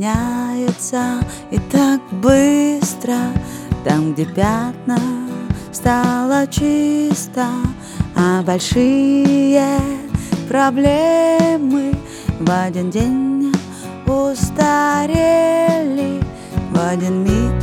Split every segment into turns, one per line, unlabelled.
меняется и так быстро. Там, где пятна, стало чисто, а большие проблемы в один день устарели, в один миг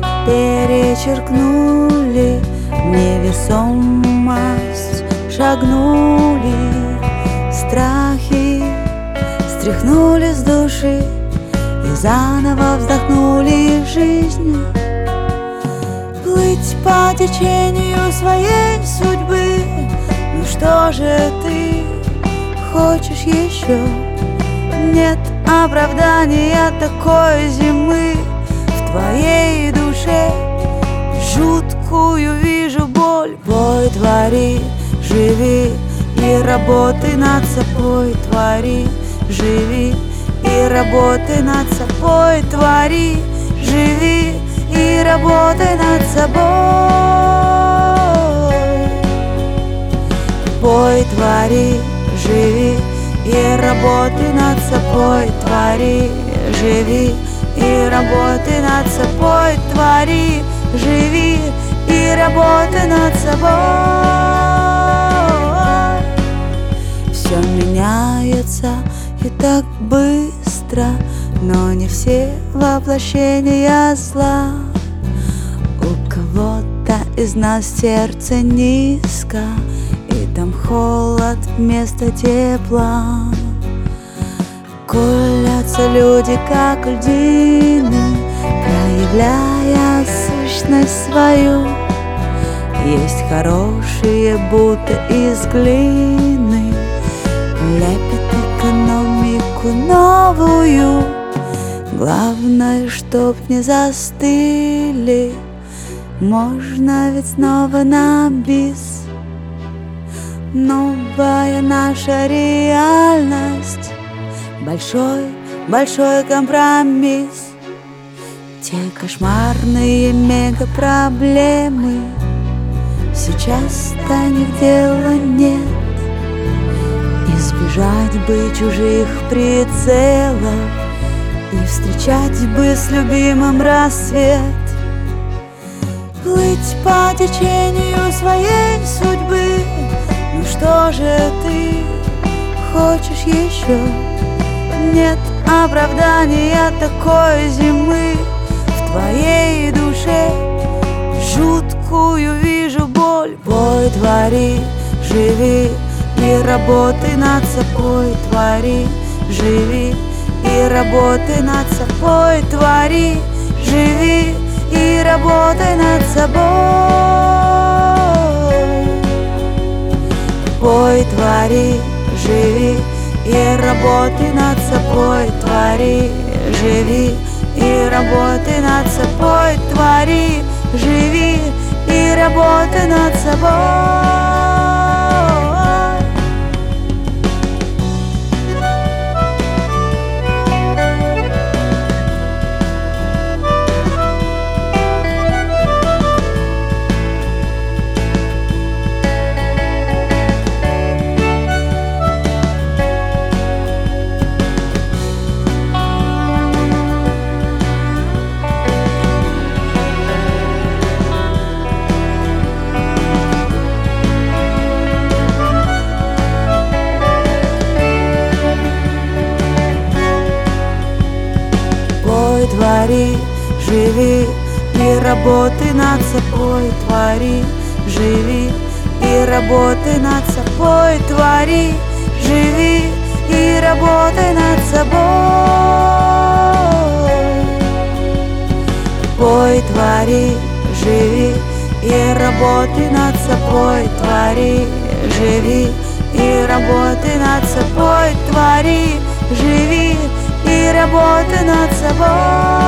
перечеркнули, в невесомость шагнули, страхи стряхнули с души и заново вздохнули жизнь. Плыть по течению своей судьбы, ну что же ты хочешь еще? Нет оправдания такой зимы в твоей душе. Жуткую вижу боль. Пой, твори, живи и работай над собой. Твори, живи и работай над собой. Твори, живи и работай над собой. Пой, твори, живи и работай над собой. Твори, живи и работай над собой. Твори, живи и работай над собой. Все меняется и так быстро, но не все воплощения зла. У кого-то из нас сердце низко, и там холод вместо тепла. Колятся люди, как льдины, проявляя сущность свою. Есть хорошие, будто из глины, лепят экономику новую. Главное, чтоб не застыли, можно ведь снова на бис. Новая наша реальность, большой компромисс. Те кошмарные мегапроблемы, сейчас до них дела нет. Избежать бы чужих прицелов и встречать бы с любимым рассвет. Плыть по течению своей судьбы, ну что же ты хочешь еще? Нет оправдания такой зимы в твоей душе. Жуткую вижу боль. Пой, твори, живи и работай над собой. Твори, живи и работай над собой. Твори, живи и работай над собой. Пой, твори, живи и работай над собой. Твори, живи и работай над собой. Твори, живи и работай над собой. Твори, живи и работай над собой. Твори, живи и работай над собой. Твори, живи и работай над собой. Пой, твори, живи и работай над собой. Твори, живи и работай над собой. Твори, живи и работай над собой.